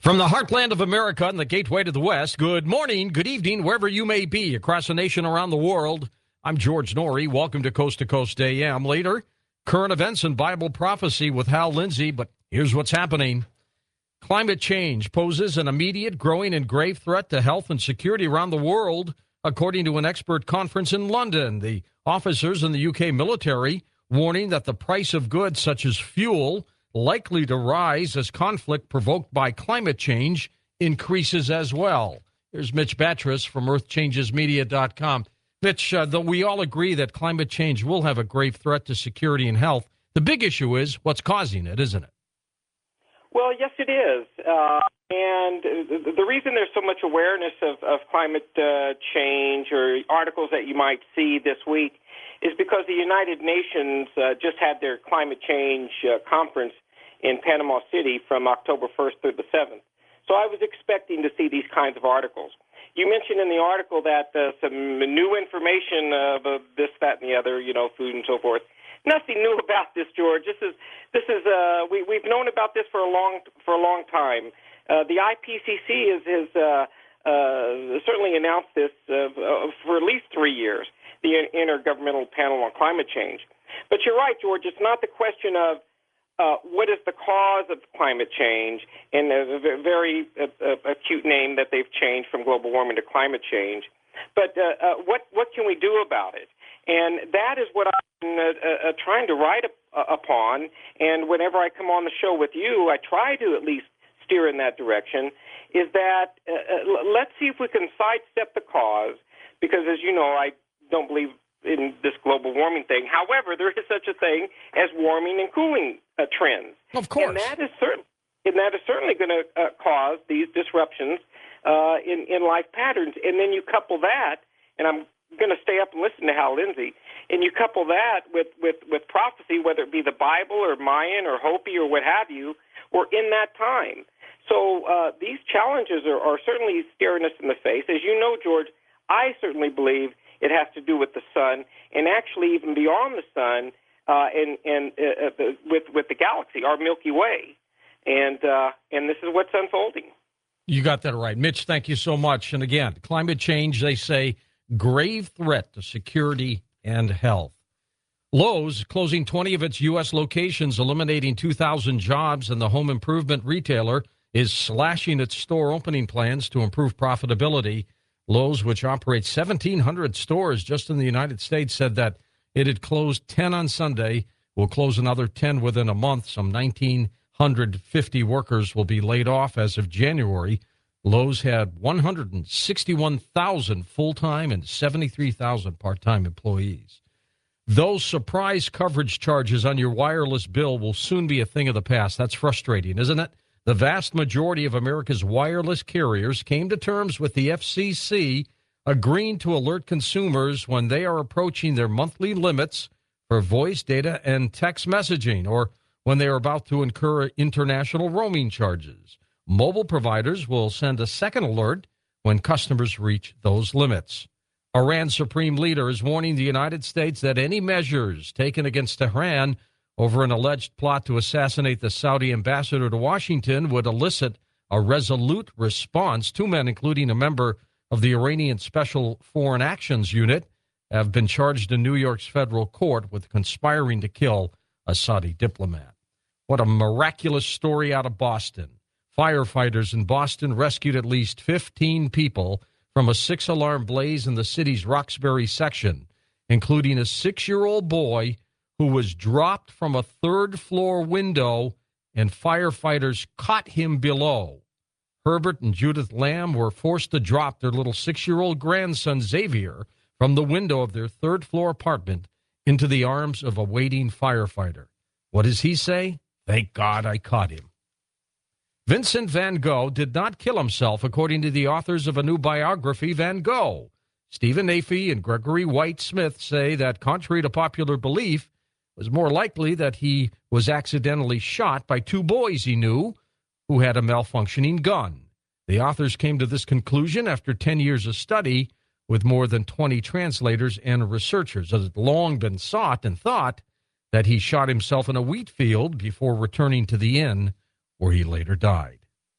From the heartland of America and the gateway to the West, good morning, good evening, wherever you may be across the nation, around the world. I'm George Noory. Welcome to Coast AM. Later, current events and Bible prophecy with Hal Lindsey. But here's what's happening. Climate change poses an immediate, growing, and grave threat to health and security around the world, according to an expert conference in London. The officers in the UK military warning that the price of goods such as fuel likely to rise as conflict provoked by climate change increases as well. Here's Mitch Batres from earthchangesmedia.com. Mitch, though we all agree that climate change will have a grave threat to security and health, the big issue is what's causing it, isn't it? Well, yes, it is. And the reason there's so much awareness of climate change or articles that you might see this week is because the United Nations just had their climate change conference in Panama City from October 1st through the 7th. So I was expecting to see these kinds of articles. You mentioned in the article that some new information of this, that, and the other, food and so forth. Nothing new about this, George. We've known about this for a long time. The IPCC has certainly announced this for at least 3 years, the Intergovernmental Panel on Climate Change. But you're right, George. It's not the question of what is the cause of climate change, and a very acute name that they've changed from global warming to climate change. But what can we do about it? And that is what I'm trying to write upon. And whenever I come on the show with you, I try to at least steer in that direction, is that let's see if we can sidestep the cause, because as you know, I don't believe in this global warming thing. However, there is such a thing as warming and cooling trends. Of course. And that is certainly going to cause these disruptions in life patterns. And then you couple that, and I'm going to stay up and listen to Hal Lindsey, and you couple that with prophecy, whether it be the Bible or Mayan or Hopi or what have you, we're in that time. So these challenges are certainly staring us in the face. As you know, George, I certainly believe it has to do with the sun, and actually even beyond the sun, and with the galaxy, our Milky Way, and this is what's unfolding. You got that right, Mitch. Thank you so much. And again, climate change, they say, grave threat to security and health. Lowe's closing 20 of its U.S. locations, eliminating 2,000 jobs, and the home improvement retailer is slashing its store opening plans to improve profitability. Lowe's, which operates 1,700 stores just in the United States, said that it had closed 10 on Sunday, will close another 10 within a month. Some 1,950 workers will be laid off as of January. Lowe's had 161,000 full-time and 73,000 part-time employees. Those surprise coverage charges on your wireless bill will soon be a thing of the past. That's frustrating, isn't it? The vast majority of America's wireless carriers came to terms with the FCC, agreeing to alert consumers when they are approaching their monthly limits for voice, data, and text messaging, or when they are about to incur international roaming charges. Mobile providers will send a second alert when customers reach those limits. Iran's supreme leader is warning the United States that any measures taken against Tehran over an alleged plot to assassinate the Saudi ambassador to Washington would elicit a resolute response. Two men, including a member of the Iranian Special Foreign Actions Unit, have been charged in New York's federal court with conspiring to kill a Saudi diplomat. What a miraculous story out of Boston. Firefighters in Boston rescued at least 15 people from a 6-alarm blaze in the city's Roxbury section, including a 6-year-old boy who was dropped from a third-floor window, and firefighters caught him below. Herbert and Judith Lamb were forced to drop their little 6-year-old grandson, Xavier, from the window of their third-floor apartment into the arms of a waiting firefighter. What does he say? Thank God I caught him. Vincent van Gogh did not kill himself, according to the authors of a new biography, Van Gogh. Stephen Afey and Gregory White Smith say that, contrary to popular belief, it was more likely that he was accidentally shot by two boys he knew who had a malfunctioning gun. The authors came to this conclusion after 10 years of study with more than 20 translators and researchers. It had long been sought and thought that he shot himself in a wheat field before returning to the inn where he later died.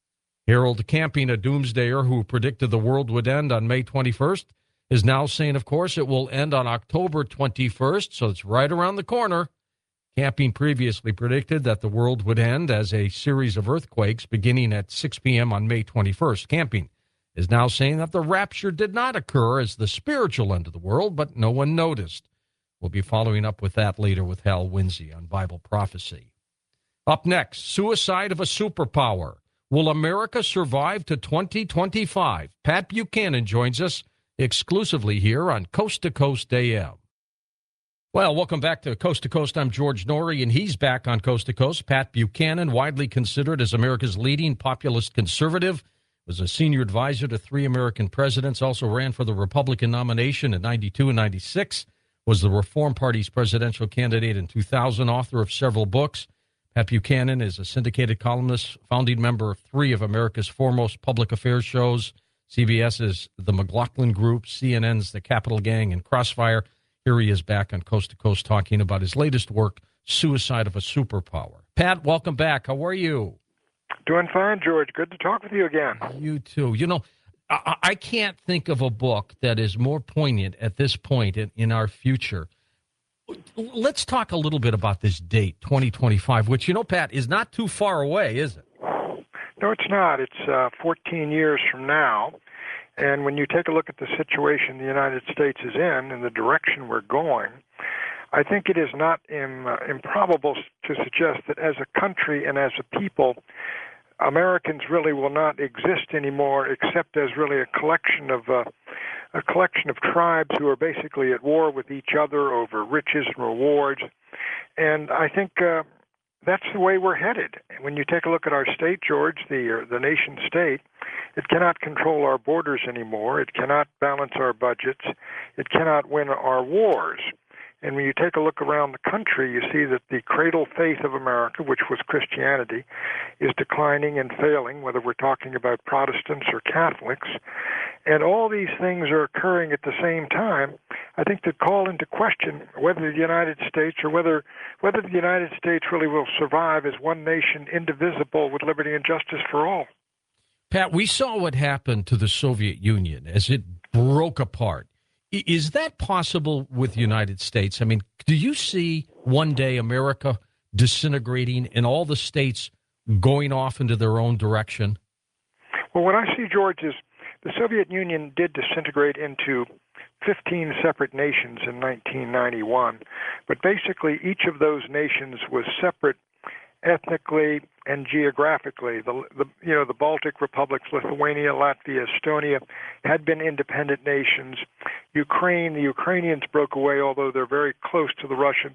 Harold Camping, a doomsdayer who predicted the world would end on May 21st, is now saying, of course, it will end on October 21st, so it's right around the corner. Camping previously predicted that the world would end as a series of earthquakes beginning at 6 p.m. on May 21st. Camping is now saying that the rapture did not occur as the spiritual end of the world, but no one noticed. We'll be following up with that later with Hal Winsey on Bible Prophecy. Up next, suicide of a superpower. Will America survive to 2025? Pat Buchanan joins us exclusively here on Coast to Coast AM. Well, welcome back to Coast. I'm George Norrie, and he's back on Coast to Coast. Pat Buchanan, widely considered as America's leading populist conservative, was a senior advisor to 3 American presidents, also ran for the Republican nomination in 92 and 96, was the Reform Party's presidential candidate in 2000, author of several books. Pat Buchanan is a syndicated columnist, founding member of 3 of America's foremost public affairs shows, CBS's The McLaughlin Group, CNN's The Capitol Gang, and Crossfire. Here he is back on Coast to Coast talking about his latest work, Suicide of a Superpower. Pat, welcome back. How are you? Doing fine, George. Good to talk with you again. You too. You know, I can't think of a book that is more poignant at this point in our future. Let's talk a little bit about this date, 2025, which, you know, Pat, is not too far away, is it? No, it's not. It's 14 years from now. And when you take a look at the situation the United States is in and the direction we're going, I think it is not improbable to suggest that as a country and as a people, Americans really will not exist anymore except as really a collection of tribes who are basically at war with each other over riches and rewards. And I think that's the way we're headed. When you take a look at our state, George, the nation state, it cannot control our borders anymore. It cannot balance our budgets. It cannot win our wars. And when you take a look around the country, you see that the cradle faith of America, which was Christianity, is declining and failing, whether we're talking about Protestants or Catholics. And all these things are occurring at the same time, I think, that call into question whether the United States or whether the United States really will survive as one nation, indivisible, with liberty and justice for all. Pat, we saw what happened to the Soviet Union as it broke apart. Is that possible with the United States? I mean, do you see one day America disintegrating and all the states going off into their own direction? Well, what I see, George, is the Soviet Union did disintegrate into 15 separate nations in 1991, but basically each of those nations was separate ethnically and geographically. The Baltic republics, Lithuania, Latvia, Estonia, had been independent nations. The Ukrainians broke away, although they're very close to the Russians.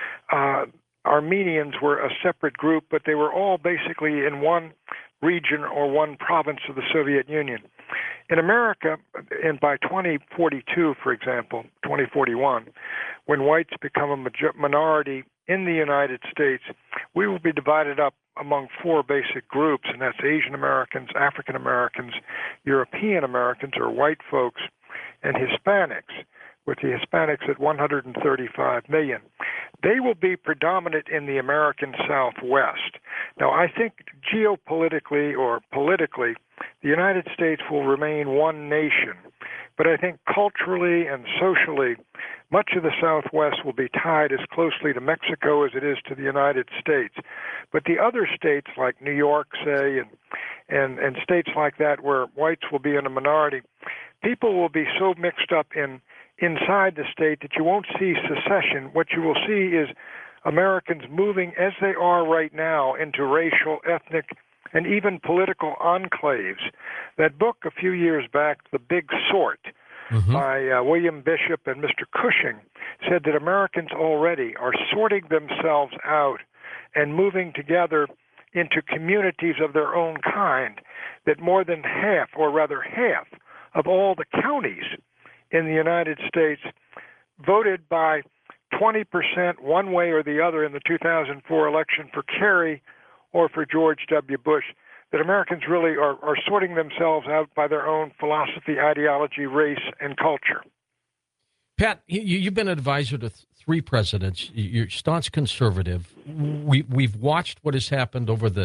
Armenians were a separate group, but they were all basically in one region or one province of the Soviet Union. In America, and by 2042, for example, 2041, when whites become a minority in the United States, we will be divided up among 4 basic groups, and that's Asian Americans, African Americans, European Americans, or white folks, and Hispanics, with the Hispanics at 135 million. They will be predominant in the American Southwest. Now, I think geopolitically or politically, the United States will remain one nation. But I think culturally and socially, much of the Southwest will be tied as closely to Mexico as it is to the United States. But the other states, like New York, say, and states like that where whites will be in a minority, people will be so mixed up inside the state that you won't see secession. What you will see is Americans moving, as they are right now, into racial, ethnic, and even political enclaves. That book a few years back, The Big Sort, by William Bishop and Mr. Cushing, said that Americans already are sorting themselves out and moving together into communities of their own kind, that more than half, or rather half, of all the counties in the United States voted by 20% one way or the other in the 2004 election for Kerry or for George W. Bush, that Americans really are sorting themselves out by their own philosophy, ideology, race, and culture. Pat, you've been an advisor to 3 presidents. You're staunch conservative. We've watched what has happened over the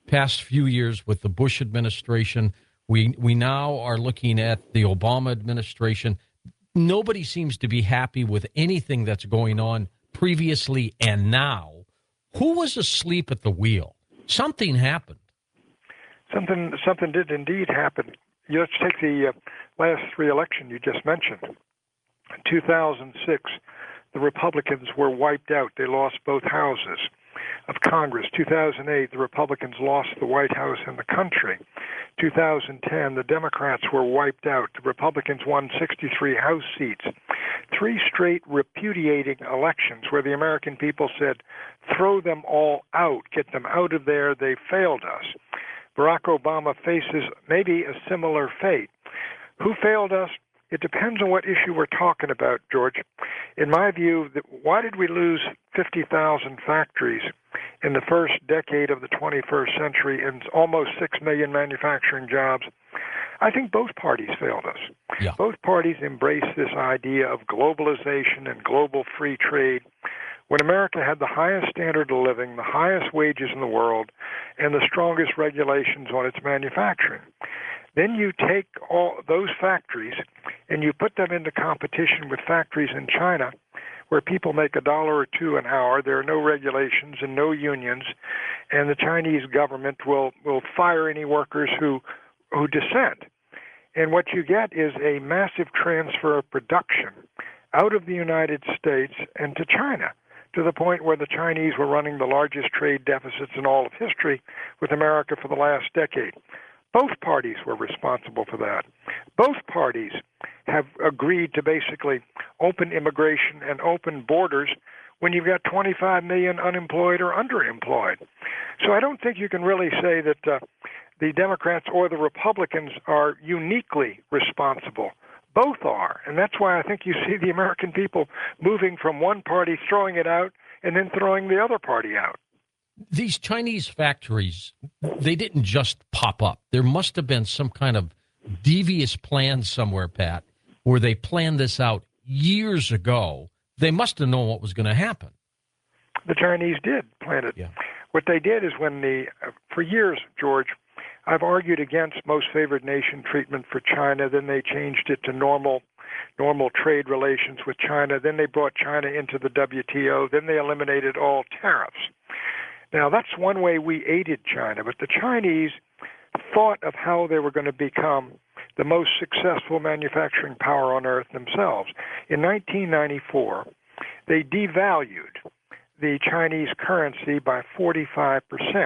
past few years with the Bush administration. We now are looking at the Obama administration. Nobody seems to be happy with anything that's going on previously and now. Who was asleep at the wheel? Something happened. Something did indeed happen. Let's take the last three elections you just mentioned. In 2006, the Republicans were wiped out. They lost both houses of Congress. 2008, the Republicans lost the White House and the country. 2010, the Democrats were wiped out. The Republicans won 63 House seats. 3 straight repudiating elections where the American people said, throw them all out, get them out of there, they failed us. Barack Obama faces maybe a similar fate. Who failed us? It depends on what issue we're talking about, George. In my view, why did we lose 50,000 factories in the first decade of the 21st century and almost 6 million manufacturing jobs? I think both parties failed us. Yeah. Both parties embraced this idea of globalization and global free trade when America had the highest standard of living, the highest wages in the world, and the strongest regulations on its manufacturing. Then you take all those factories and you put them into competition with factories in China where people make $1 or $2 an hour. There are no regulations and no unions, and the Chinese government will fire any workers who dissent. And what you get is a massive transfer of production out of the United States and to China, to the point where the Chinese were running the largest trade deficits in all of history with America for the last decade. Both parties were responsible for that. Both parties have agreed to basically open immigration and open borders when you've got 25 million unemployed or underemployed. So I don't think you can really say that the Democrats or the Republicans are uniquely responsible. Both are, and that's why I think you see the American people moving from one party, throwing it out, and then throwing the other party out. These Chinese factories, they didn't just pop up. There must have been some kind of devious plan somewhere, Pat, where they planned this out years ago. They must have known what was going to happen. The Chinese did plan it. Yeah. What they did is for years, George, I've argued against most favored nation treatment for China. Then they changed it to normal trade relations with China. Then they brought China into the WTO. Then they eliminated all tariffs. Now, that's one way we aided China, but the Chinese thought of how they were going to become the most successful manufacturing power on earth themselves. In 1994, they devalued the Chinese currency by 45%.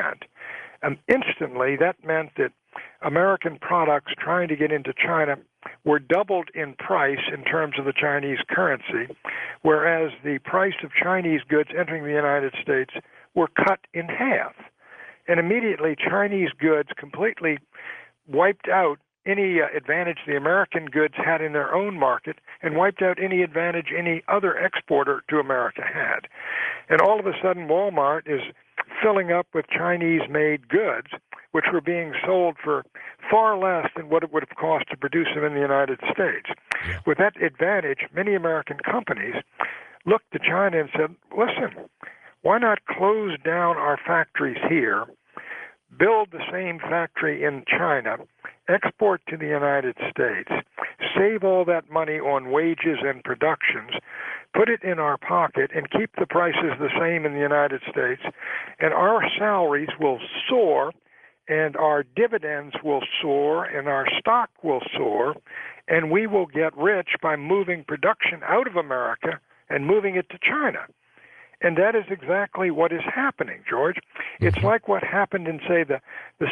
And instantly, that meant that American products trying to get into China were doubled in price in terms of the Chinese currency, whereas the price of Chinese goods entering the United States were cut in half. And immediately, Chinese goods completely wiped out any advantage the American goods had in their own market and wiped out any advantage any other exporter to America had. And all of a sudden, Walmart is filling up with Chinese-made goods, which were being sold for far less than what it would have cost to produce them in the United States. Yeah. With that advantage, many American companies looked to China and said, listen, why not close down our factories here, build the same factory in China, export to the United States, save all that money on wages and productions, put it in our pocket, and keep the prices the same in the United States, and our salaries will soar, and our dividends will soar, and our stock will soar, and we will get rich by moving production out of America and moving it to China. And that is exactly what is happening, George. It's like what happened in, say, the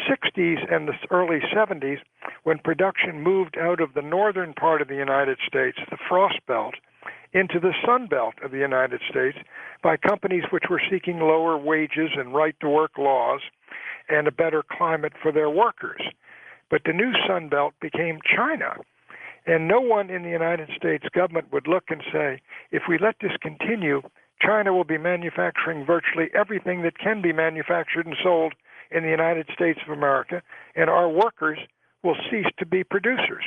60s and the early 70s when production moved out of the northern part of the United States, the Frost Belt, into the Sun Belt of the United States by companies which were seeking lower wages and right-to-work laws and a better climate for their workers. But the new Sun Belt became China. And no one in the United States government would look and say, if we let this continue, China will be manufacturing virtually everything that can be manufactured and sold in the United States of America, and our workers will cease to be producers.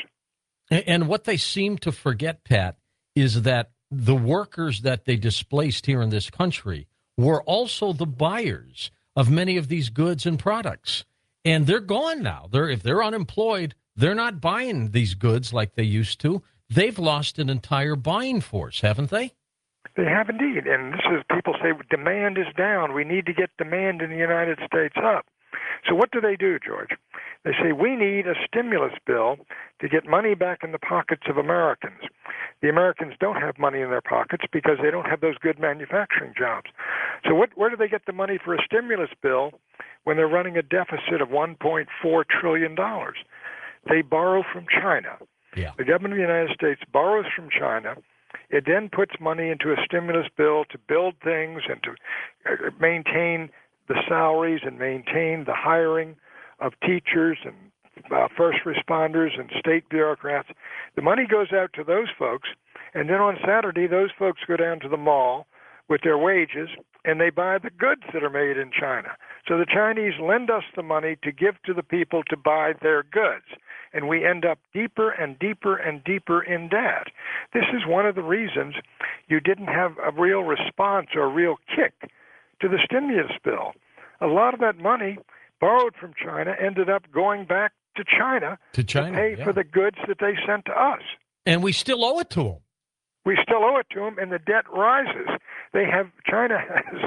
And what they seem to forget, Pat, is that the workers that they displaced here in this country were also the buyers of many of these goods and products. And they're gone now. If they're unemployed, they're not buying these goods like they used to. They've lost an entire buying force, haven't they? They have indeed. And this is, people say demand is down. We need to get demand in the United States up. So what do, George? They say we need a stimulus bill to get money back in the pockets of Americans. The Americans don't have money in their pockets because they don't have those good manufacturing jobs. So where do they get the money for a stimulus bill when they're running a deficit of $1.4 trillion? They borrow from China. Yeah. The government of the United States borrows from China. It then puts money into a stimulus bill to build things and to maintain the salaries and maintain the hiring of teachers and first responders and state bureaucrats. The money goes out to those folks, and then on Saturday, those folks go down to the mall with their wages, and they buy the goods that are made in China. So the Chinese lend us the money to give to the people to buy their goods, and we end up deeper and deeper and deeper in debt. This is one of the reasons you didn't have a real response or a real kick to the stimulus bill. A lot of that money borrowed from China ended up going back to China to pay for the goods that they sent to us. And we still owe it to them. We still owe it to them, and the debt rises. China has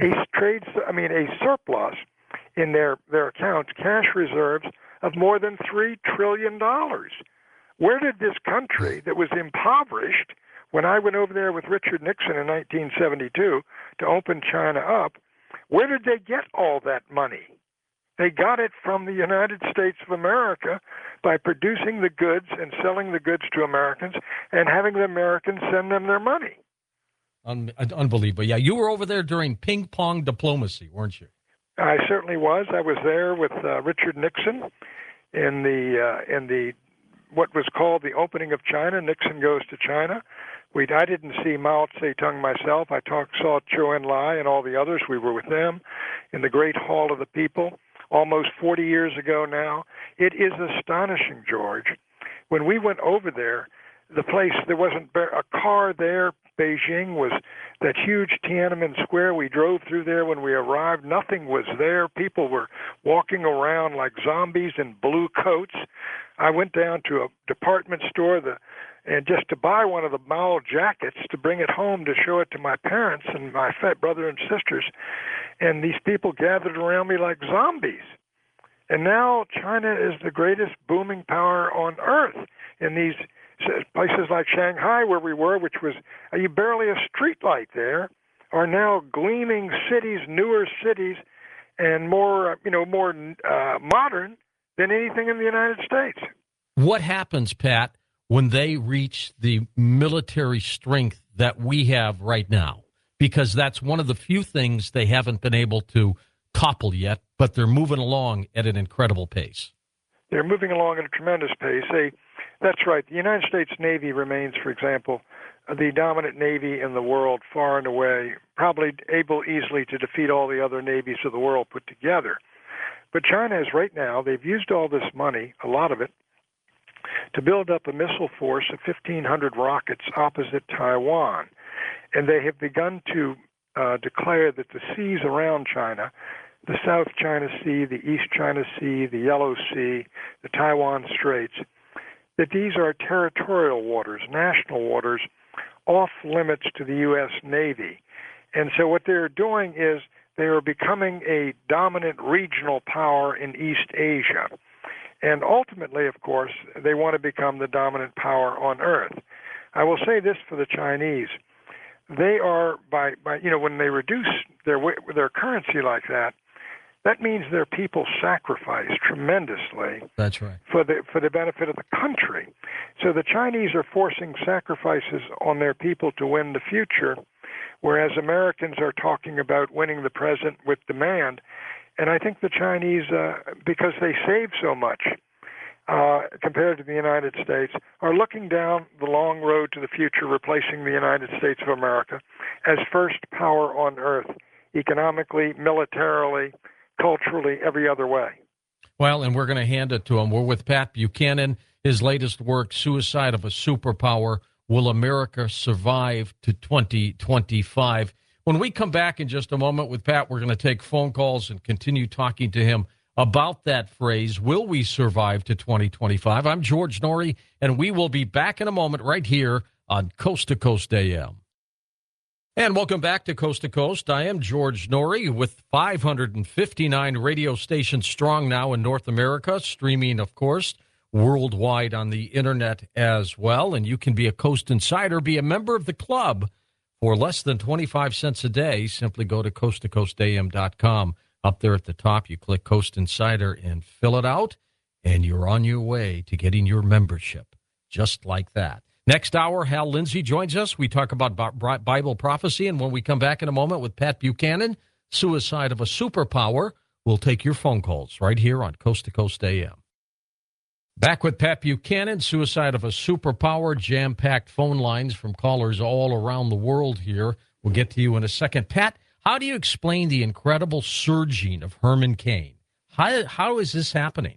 a surplus in their accounts, cash reserves of more than $3 trillion. Where did this country that was impoverished, when I went over there with Richard Nixon in 1972 to open China up, where did they get all that money? They got it from the United States of America by producing the goods and selling the goods to Americans and having the Americans send them their money. Unbelievable. Yeah, you were over there during ping pong diplomacy, weren't you? I certainly was. I was there with Richard Nixon in the what was called the opening of China. Nixon goes to China. I didn't see Mao Zedong myself. I saw Zhou Enlai and all the others. We were with them in the Great Hall of the People almost 40 years ago now. It is astonishing, George. When we went over there, the place, there wasn't a car there. Beijing was that huge Tiananmen Square. We drove through there when we arrived. Nothing was there. People were walking around like zombies in blue coats. I went down to a department store and just to buy one of the Mao jackets to bring it home to show it to my parents and my brother and sisters. And these people gathered around me like zombies. And now China is the greatest booming power on earth in these places like Shanghai, where we were, which was barely a street light there, are now gleaming cities, newer cities, and more modern than anything in the United States. What happens, Pat, when they reach the military strength that we have right now? Because that's one of the few things they haven't been able to topple yet, but they're moving along at an incredible pace. They're moving along at a tremendous pace. That's right. The United States Navy remains, for example, the dominant navy in the world far and away, probably able easily to defeat all the other navies of the world put together. But China is right now, they've used all this money, a lot of it, to build up a missile force of 1,500 rockets opposite Taiwan. And they have begun to declare that the seas around China, the South China Sea, the East China Sea, the Yellow Sea, the Taiwan Straits, that these are territorial waters, national waters, off limits to the U.S. Navy. And so what they're doing is they are becoming a dominant regional power in East Asia. And ultimately, of course, they want to become the dominant power on Earth. I will say this for the Chinese. They are, when they reduce their currency like that, that means their people sacrifice tremendously. That's right. For the benefit of the country. So the Chinese are forcing sacrifices on their people to win the future, whereas Americans are talking about winning the present with demand. And I think the Chinese, because they save so much compared to the United States, are looking down the long road to the future, replacing the United States of America as first power on Earth, economically, militarily, culturally, every other way. Well, and we're going to hand it to him. We're with Pat Buchanan. His latest work, Suicide of a Superpower, Will America Survive to 2025? When we come back in just a moment with Pat, we're going to take phone calls and continue talking to him about that phrase, will we survive to 2025? I'm George Noory, and we will be back in a moment right here on Coast to Coast AM. And welcome back to Coast. I am George Noory with 559 radio stations strong now in North America, streaming, of course, worldwide on the internet as well. And you can be a Coast Insider, be a member of the club for less than 25 cents a day. Simply go to coasttocoastam.com. Up there at the top, you click Coast Insider and fill it out, and you're on your way to getting your membership, just like that. Next hour, Hal Lindsey joins us. We talk about Bible prophecy, and when we come back in a moment with Pat Buchanan, Suicide of a Superpower, we'll take your phone calls right here on Coast to Coast AM. Back with Pat Buchanan, Suicide of a Superpower, jam-packed phone lines from callers all around the world here. We'll get to you in a second. Pat, how do you explain the incredible surging of Herman Cain? How is this happening?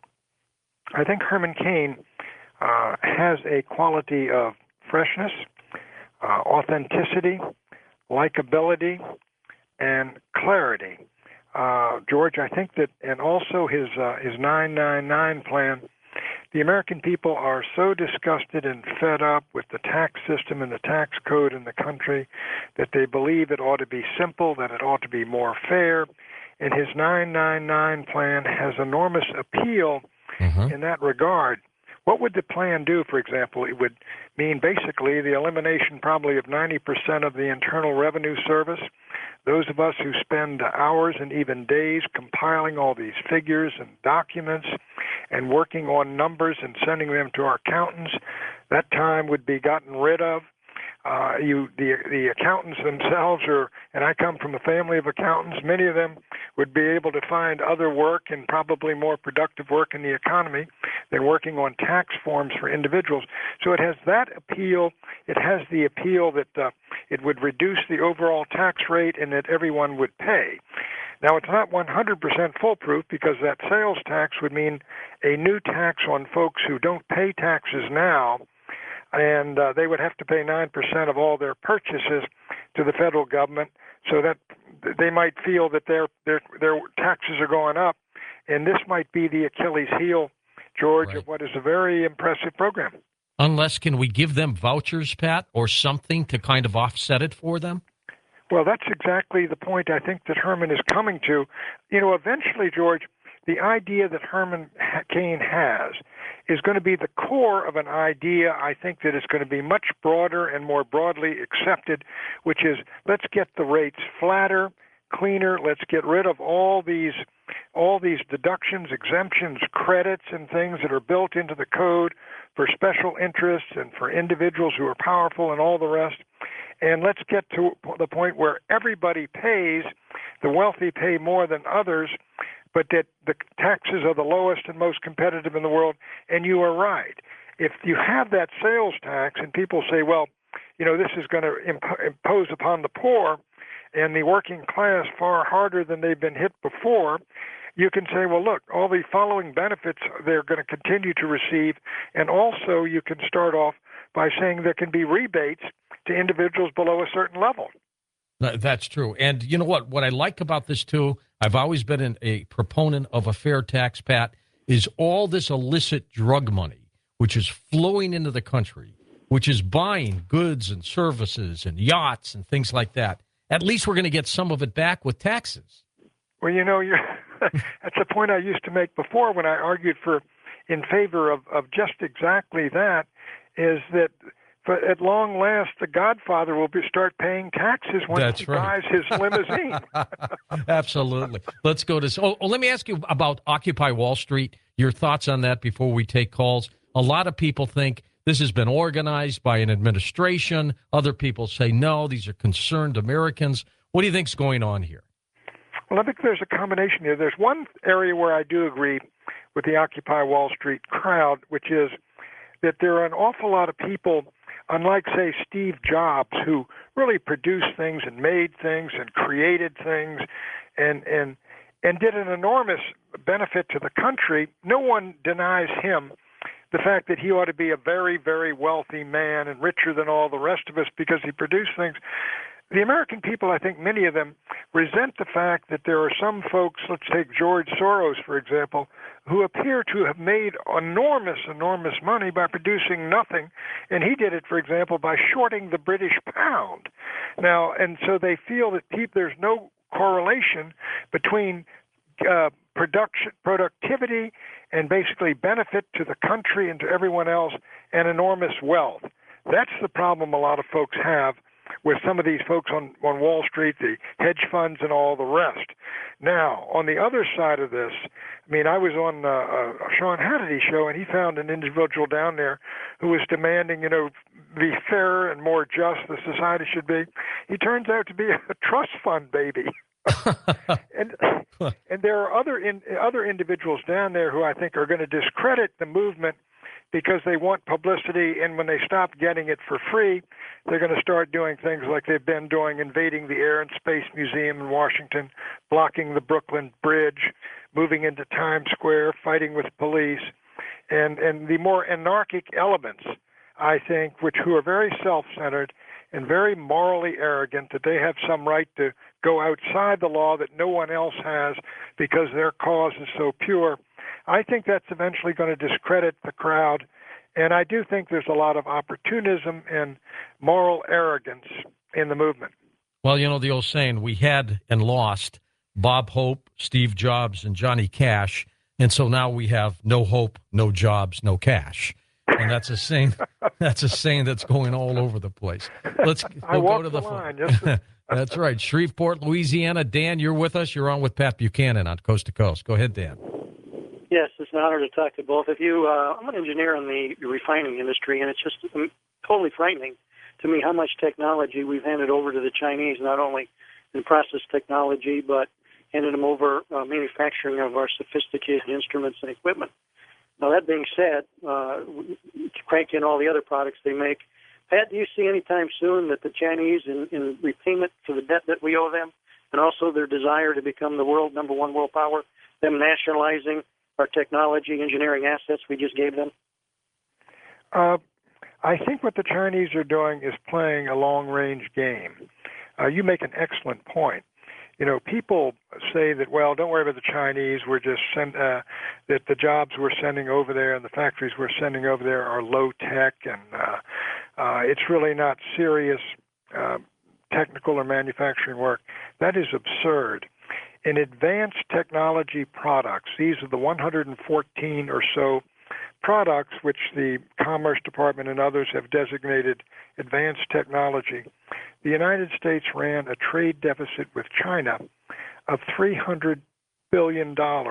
I think Herman Cain has a quality of freshness, authenticity, likability, and clarity. George, I think that, and also his 999 plan, the American people are so disgusted and fed up with the tax system and the tax code in the country that they believe it ought to be simple, that it ought to be more fair. And his 999 plan has enormous appeal in that regard. What would the plan do, for example? It would mean basically the elimination probably of 90% of the Internal Revenue Service. Those of us who spend hours and even days compiling all these figures and documents and working on numbers and sending them to our accountants, that time would be gotten rid of. The accountants themselves and I come from a family of accountants, many of them would be able to find other work and probably more productive work in the economy than working on tax forms for individuals. So it has that appeal. It has the appeal that it would reduce the overall tax rate and that everyone would pay. Now, it's not 100% foolproof because that sales tax would mean a new tax on folks who don't pay taxes now, and they would have to pay 9% of all their purchases to the federal government, so that they might feel that their taxes are going up, and this might be the Achilles heel, George, of what is a very impressive program. Unless, can we give them vouchers, Pat, or something to kind of offset it for them? Well, that's exactly the point I think that Herman is coming to. You know, eventually, George, the idea that Herman Cain has is going to be the core of an idea I think that is going to be much broader and more broadly accepted, which is let's get the rates flatter, cleaner, let's get rid of all these deductions, exemptions, credits, and things that are built into the code for special interests and for individuals who are powerful and all the rest. And let's get to the point where everybody pays, the wealthy pay more than others, but that the taxes are the lowest and most competitive in the world. And you are right. If you have that sales tax and people say, well, you know, this is going to impose upon the poor and the working class far harder than they've been hit before, you can say, well, look, all the following benefits they're going to continue to receive. And also you can start off by saying there can be rebates to individuals below a certain level. That's true. And you know what I like about this, too, I've always been a proponent of a fair tax, Pat, is all this illicit drug money, which is flowing into the country, which is buying goods and services and yachts and things like that. At least we're going to get some of it back with taxes. Well, you know, that's a point I used to make before when I argued in favor of just exactly that, is that at long last, the Godfather will start paying taxes when he buys his limousine. Absolutely. Let's go to. Let me ask you about Occupy Wall Street. Your thoughts on that before we take calls. A lot of people think this has been organized by an administration. Other people say no. These are concerned Americans. What do you think's going on here? Well, I think there's a combination here. There's one area where I do agree with the Occupy Wall Street crowd, which is that there are an awful lot of people, unlike, say, Steve Jobs, who really produced things and made things and created things and did an enormous benefit to the country. No one denies him the fact that he ought to be a very, very wealthy man and richer than all the rest of us because he produced things. The American people, I think many of them, resent the fact that there are some folks, let's take George Soros, for example, who appear to have made enormous money by producing nothing. And he did it, for example, by shorting the British pound. Now, and so they feel that there's no correlation between productivity and basically benefit to the country and to everyone else and enormous wealth. That's the problem a lot of folks have with some of these folks on Wall Street, the hedge funds and all the rest. Now, on the other side of this, I mean, I was on a Sean Hannity show, and he found an individual down there who was demanding, be fairer and more just, the society should be. He turns out to be a trust fund baby. and there are other individuals down there who I think are going to discredit the movement because they want publicity, and when they stop getting it for free, they're going to start doing things like they've been doing, invading the Air and Space Museum in Washington, blocking the Brooklyn Bridge, moving into Times Square, fighting with police, and the more anarchic elements, I think, who are very self-centered and very morally arrogant, that they have some right to go outside the law that no one else has because their cause is so pure. I think that's eventually going to discredit the crowd, and I do think there's a lot of opportunism and moral arrogance in the movement. Well, the old saying, we had and lost Bob Hope, Steve Jobs, and Johnny Cash, and so now we have no hope, no jobs, no cash. And that's a saying. That's a saying that's going all over the place. We'll go to the line. Yes, that's right. Shreveport, Louisiana. Dan, you're with us. You're on with Pat Buchanan on Coast to Coast. Go ahead, Dan. Yes, it's an honor to talk to both of you. I'm an engineer in the refining industry, and it's just totally frightening to me how much technology we've handed over to the Chinese, not only in process technology, but handed them over manufacturing of our sophisticated instruments and equipment. Now, that being said, crank in all the other products they make. Pat, do you see any time soon that the Chinese, in repayment for the debt that we owe them, and also their desire to become the number one world power, them nationalizing our technology, engineering assets we just gave them? I think what the Chinese are doing is playing a long-range game. You make an excellent point. People say that, well, don't worry about the Chinese. We're just that the jobs we're sending over there and the factories we're sending over there are low tech, and it's really not serious technical or manufacturing work. That is absurd. In advanced technology products, these are the 114 or so products which the Commerce Department and others have designated advanced technology. The United States ran a trade deficit with China of $300 billion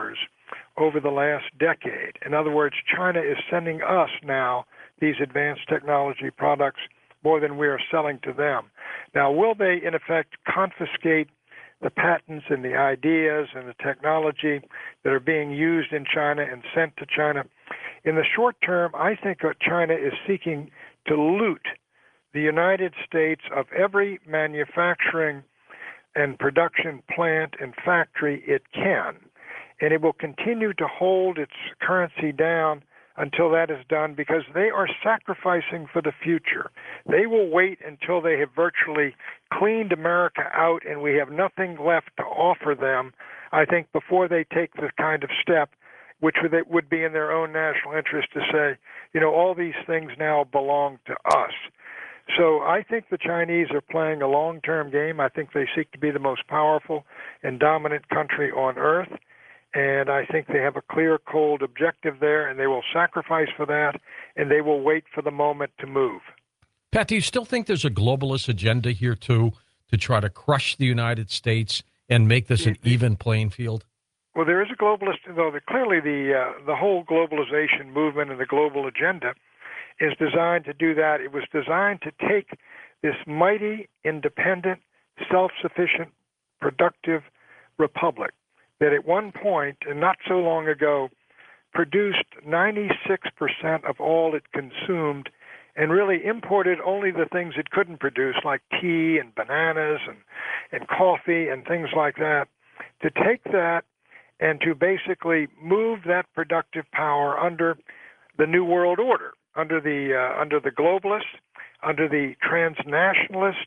over the last decade. In other words, China is sending us now these advanced technology products more than we are selling to them. Now, will they, in effect, confiscate the patents and the ideas and the technology that are being used in China and sent to China? In the short term, I think China is seeking to loot the United States of every manufacturing and production plant and factory it can. And it will continue to hold its currency down until that is done, because they are sacrificing for the future. They will wait until they have virtually cleaned America out and we have nothing left to offer them, I think, before they take this kind of step, which would be in their own national interest, to say, all these things now belong to us. So I think the Chinese are playing a long-term game. I think they seek to be the most powerful and dominant country on earth. And I think they have a clear, cold objective there, and they will sacrifice for that, and they will wait for the moment to move. Pat, do you still think there's a globalist agenda here, too, to try to crush the United States and make this an even playing field? Well, there is a globalist, though. Clearly, the whole globalization movement and the global agenda is designed to do that. It was designed to take this mighty, independent, self-sufficient, productive republic that at one point, and not so long ago, produced 96% of all it consumed and really imported only the things it couldn't produce, like tea and bananas and coffee and things like that, to take that and to basically move that productive power under the New World Order, under the globalists, under the transnationalists,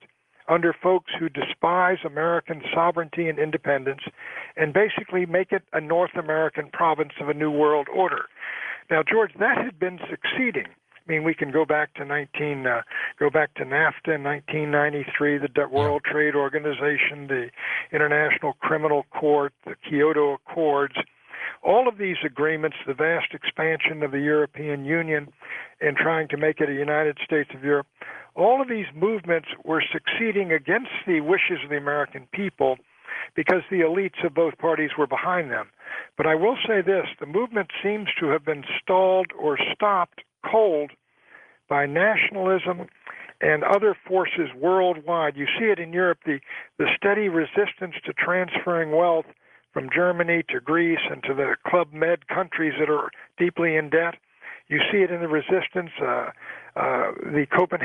under folks who despise American sovereignty and independence and basically make it a North American province of a New World Order. Now, George, that had been succeeding. I mean, we can go back to NAFTA in 1993, the World Trade Organization, the International Criminal Court, the Kyoto Accords. All of these agreements, the vast expansion of the European Union and trying to make it a United States of Europe, all of these movements were succeeding against the wishes of the American people because the elites of both parties were behind them. But I will say this, the movement seems to have been stalled or stopped cold by nationalism and other forces worldwide. You see it in Europe, the steady resistance to transferring wealth from Germany to Greece and to the Club Med countries that are deeply in debt. You see it in the resistance. The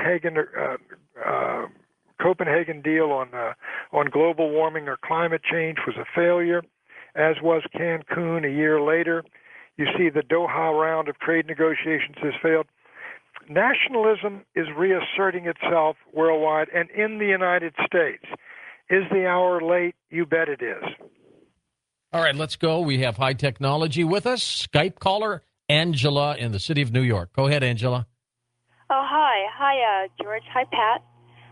Copenhagen deal on global warming or climate change was a failure, as was Cancun a year later. You see the Doha round of trade negotiations has failed. Nationalism is reasserting itself worldwide and in the United States. Is the hour late? You bet it is. All right, let's go. We have high technology with us. Skype caller Angela in the city of New York. Go ahead, Angela. Oh, hi. Hi, George. Hi, Pat.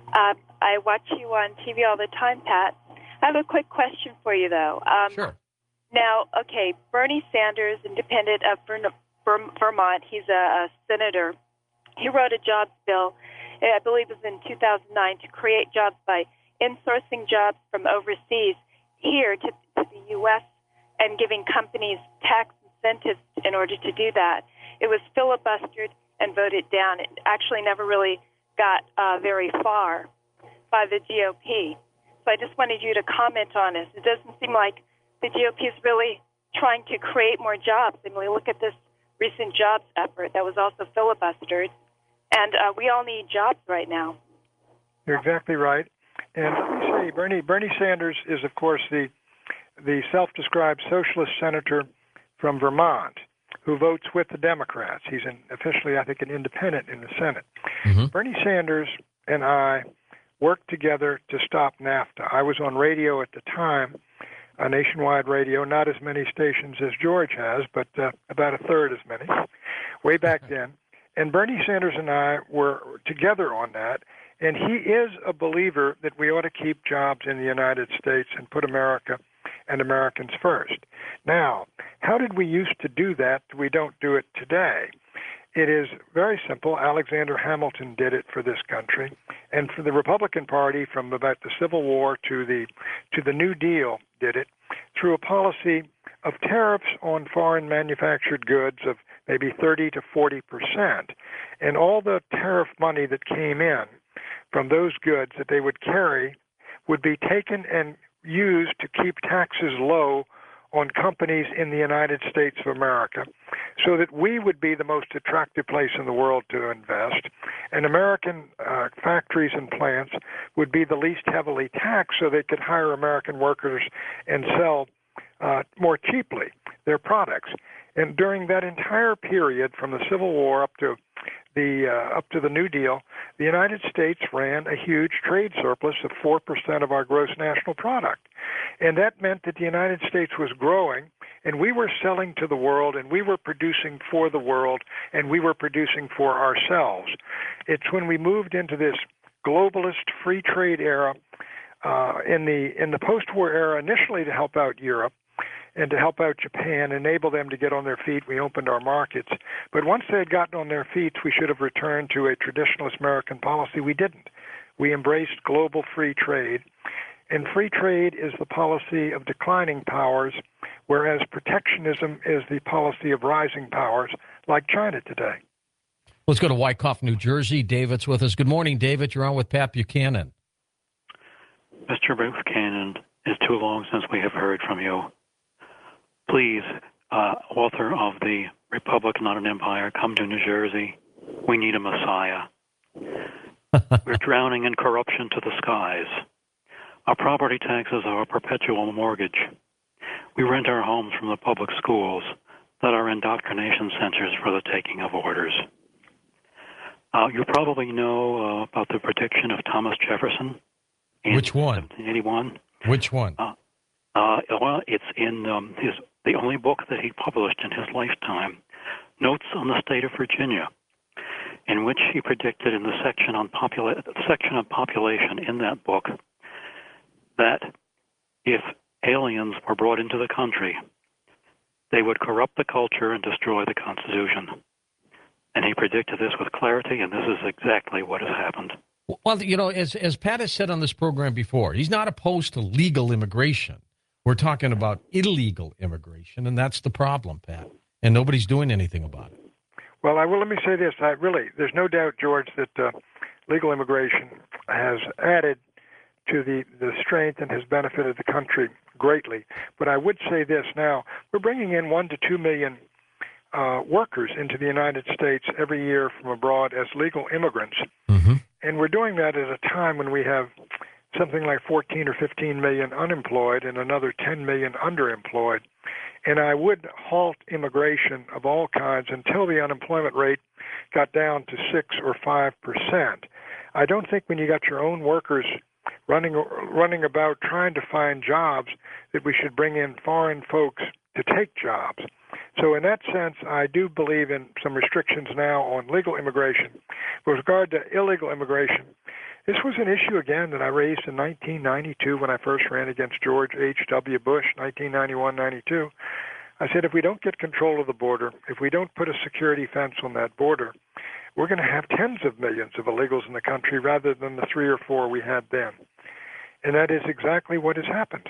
I watch you on TV all the time, Pat. I have a quick question for you, though. Sure. Now, okay, Bernie Sanders, independent of Vermont, he's a senator. He wrote a jobs bill, I believe it was in 2009, to create jobs by insourcing jobs from overseas here to the U.S. and giving companies tax incentives in order to do that. It was filibustered and voted down. It actually never really got very far by the GOP. So I just wanted you to comment on this. It doesn't seem like the GOP is really trying to create more jobs. I mean, look at this recent jobs effort that was also filibustered. And we all need jobs right now. You're exactly right. And let me say, Bernie Sanders is, of course, the self-described socialist senator from Vermont who votes with the Democrats. He's officially, I think, an independent in the Senate. Mm-hmm. Bernie Sanders and I worked together to stop NAFTA. I was on radio at the time, nationwide radio, not as many stations as George has, but about a third as many, way back then. And Bernie Sanders and I were together on that, and he is a believer that we ought to keep jobs in the United States and put America and Americans first. Now, how did we used to do that? We don't do it today. It is very simple. Alexander Hamilton did it for this country, and for the Republican Party, from about the Civil War to the New Deal, did it through a policy of tariffs on foreign manufactured goods of maybe 30 to 40%, and all the tariff money that came in from those goods that they would carry would be taken and used to keep taxes low on companies in the United States of America, so that we would be the most attractive place in the world to invest, and American factories and plants would be the least heavily taxed, so they could hire American workers and sell more cheaply their products. And during that entire period, from the Civil War up to the New Deal, the United States ran a huge trade surplus of 4% of our gross national product. And that meant that the United States was growing, and we were selling to the world, and we were producing for the world, and we were producing for ourselves. It's when we moved into this globalist free trade era, in the post-war era, initially to help out Europe, and to help out Japan, enable them to get on their feet. We opened our markets. But once they had gotten on their feet, we should have returned to a traditionalist American policy. We didn't. We embraced global free trade. And free trade is the policy of declining powers, whereas protectionism is the policy of rising powers, like China today. Let's go to Wyckoff, New Jersey. David's with us. Good morning, David. You're on with Pat Buchanan. Mr. Buchanan, it's too long since we have heard from you. Please, author of The Republic, Not an Empire, come to New Jersey. We need a Messiah. We're drowning in corruption to the skies. Our property taxes are a perpetual mortgage. We rent our homes from the public schools that are indoctrination centers for the taking of orders. You probably know about the prediction of Thomas Jefferson in Which one? 1781. Which one? Well, it's in the only book that he published in his lifetime, Notes on the State of Virginia, in which he predicted in the section on population in that book that if aliens were brought into the country, they would corrupt the culture and destroy the Constitution. And he predicted this with clarity, and this is exactly what has happened. Well, you know, as Pat has said on this program before, he's not opposed to legal immigration. We're talking about illegal immigration, and that's the problem, Pat. And nobody's doing anything about it. Well, let me say this. There's no doubt, George, that legal immigration has added to the strength and has benefited the country greatly. But I would say this now. We're bringing in 1 to 2 million workers into the United States every year from abroad as legal immigrants. Mm-hmm. And we're doing that at a time when we have something like 14 or 15 million unemployed and another 10 million underemployed. And I would halt immigration of all kinds until the unemployment rate got down to 6 or 5%. I don't think when you got your own workers running about trying to find jobs that we should bring in foreign folks to take jobs. So in that sense, I do believe in some restrictions now on legal immigration. With regard to illegal immigration, this was an issue, again, that I raised in 1992 when I first ran against George H.W. Bush, 1991-92. I said, if we don't get control of the border, if we don't put a security fence on that border, we're going to have tens of millions of illegals in the country rather than the 3 or 4 we had then. And that is exactly what has happened.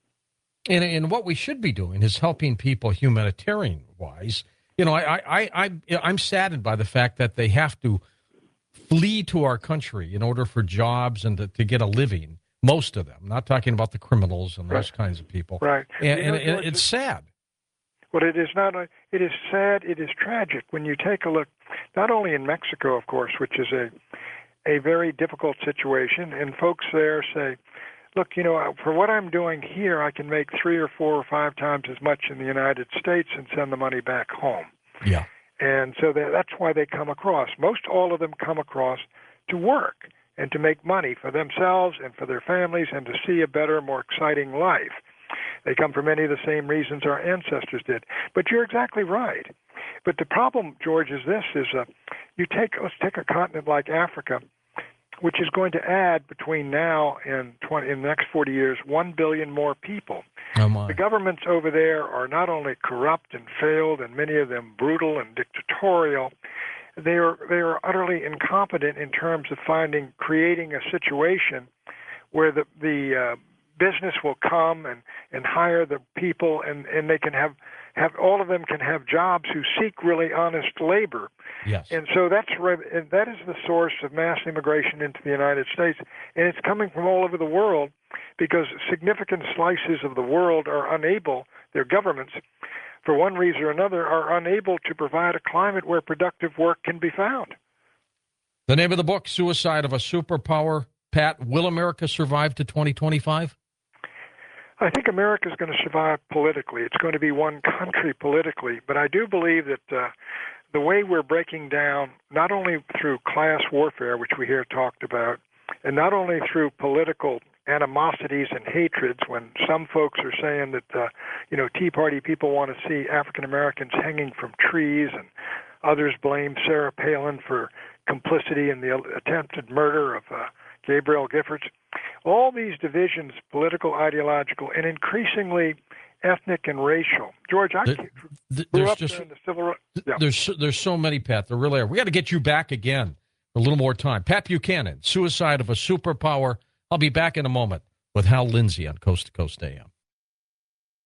And what we should be doing is helping people humanitarian-wise. You know, I'm saddened by the fact that they have to flee to our country in order for jobs and to get a living. Most of them. I'm not talking about the criminals and those kinds of people. Right. And it's sad. Well, it is not. It is sad. It is tragic when you take a look. Not only in Mexico, of course, which is a very difficult situation, and folks there say, look, you know, for what I'm doing here, I can make 3 or 4 or 5 times as much in the United States and send the money back home. Yeah. And so that's why they come across. Most all of them come across to work and to make money for themselves and for their families and to see a better, more exciting life. They come for many of the same reasons our ancestors did. But you're exactly right. But the problem, George, is this: let's take a continent like Africa, which is going to add between now and in the next 40 years 1 billion more people. Oh my. The governments over there are not only corrupt and failed, and many of them brutal and dictatorial. They are utterly incompetent in terms of creating a situation where the business will come and hire the people, and they can have all of them can have jobs who seek really honest labor. Yes. And so that is the source of mass immigration into the United States, and it's coming from all over the world because significant slices of the world are unable, their governments, for one reason or another, are unable to provide a climate where productive work can be found. The name of the book, Suicide of a Superpower. Pat, will America survive to 2025? I think America is going to survive politically. It's going to be one country politically. But I do believe that the way we're breaking down, not only through class warfare, which we hear talked about, and not only through political animosities and hatreds, when some folks are saying that, Tea Party people want to see African Americans hanging from trees, and others blame Sarah Palin for complicity in the attempted murder of Gabrielle Giffords. All these divisions, political, ideological, and increasingly ethnic and racial. George, I grew up during the civil rights. Yeah. There's so many, Pat. There really are. We got to get you back again for a little more time. Pat Buchanan, Suicide of a Superpower. I'll be back in a moment with Hal Lindsey on Coast to Coast AM.